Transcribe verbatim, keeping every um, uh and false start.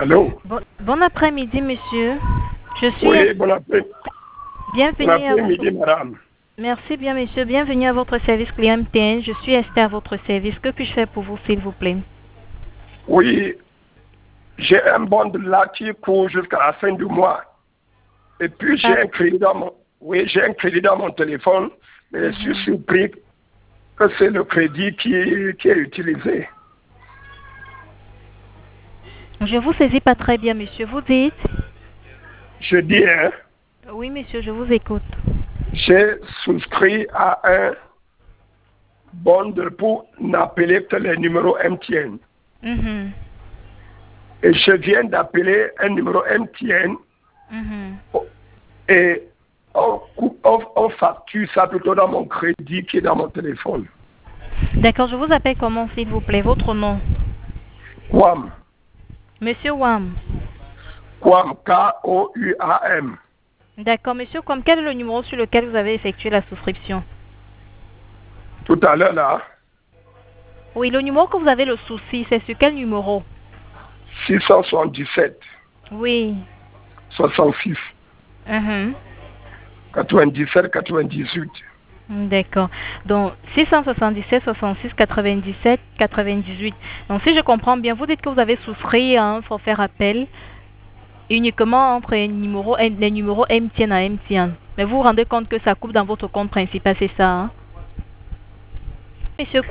Allô? Bon, bon après-midi, monsieur. Je suis Oui, bon après- bon bienvenue à après-midi, votre... madame. Merci bien, monsieur. Bienvenue à votre service client M T N. Je suis Esther à votre service. Que puis-je faire pour vous, s'il vous plaît? Oui, j'ai un bond là qui court jusqu'à la fin du mois. Et puis j'ai Ah. un crédit dans mon, oui, j'ai un crédit dans mon téléphone, mais je suis Mhm. surpris que c'est le crédit qui, qui est utilisé. Je vous saisis pas très bien, monsieur. Vous dites? Je dis, hein, Oui, monsieur, je vous écoute. j'ai souscrit à un bond pour n'appeler que les numéros M T N. Mhm. Et Et je viens d'appeler un numéro M T N Mhm. et on, coupe- on, on facture ça plutôt dans mon crédit qui est dans mon téléphone. D'accord, je vous appelle comment, s'il vous plaît? Votre nom? Quam, Monsieur Wam. Quam, K O U A M. D'accord, monsieur, comme quel est le numéro sur lequel vous avez effectué la souscription? Tout à l'heure là, Oui, le numéro que vous avez le souci, c'est sur quel numéro? six cent soixante-dix-sept, Oui. soixante-six, Mhm. quatre-vingt-dix-sept, quatre-vingt-dix-huit. D'accord. Donc, six cent soixante-dix-sept, soixante-six, quatre-vingt-dix-sept, quatre-vingt-dix-huit. Donc, si je comprends bien, vous dites que vous avez souscrit à un forfait rappel uniquement entre les numéros, les numéros M T N à M T N. Mais vous vous rendez compte que ça coupe dans votre compte principal, c'est ça, hein? Monsieur